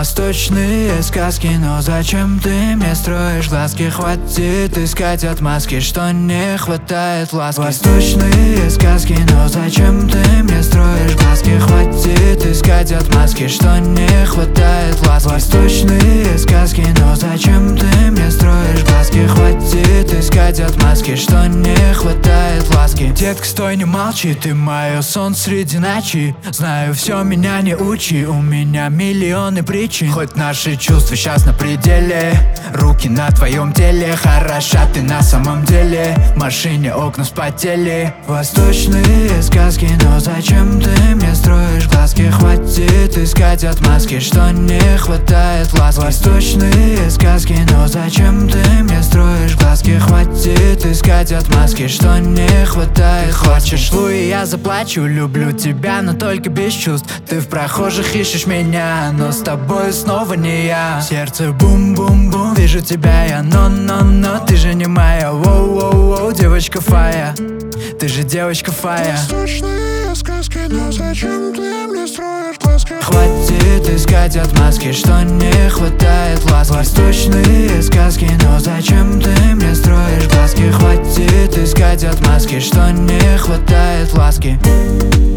Восточные сказки, но зачем ты мне строишь глазки? Хватит искать отмазки, что не хватает ласки. Восточные сказки, но зачем ты мне строишь глазки? Хватит искать отмазки, что не хватает ласки. Восточные сказки, но зачем ты мне строишь глазки? Хватит искать отмазки, что не хватает ласки. Детка, стой, не молчи, ты мое солнце среди ночи. Знаю, все, меня не учи, у меня миллионы причин. Хоть наши чувства сейчас на пределе, руки на твоем теле. Хороша ты на самом деле, в машине окна вспотели. Восточные сказки, но зачем ты мне строишь глазки? Хватит искать отмазки, что не хватает ласки. Восточные сказки, но зачем ты мне строишь глазки? Хватит искать отмазки, что не хватает. Хочешь Луи, я заплачу, люблю тебя, но только без чувств. Ты в прохожих ищешь меня, но с тобой снова не я. Сердце бум-бум-бум, вижу тебя я, но ты же не моя. Воу-воу-воу, девочка Фая, ты же девочка Фая. Восточные сказки, но зачем ты мне строишь глазки? Хватит искать отмазки, что не хватает ласки. Восточные сказки, но зачем ты мне строишь глазки? Хватит искать отмазки, что не хватает ласки.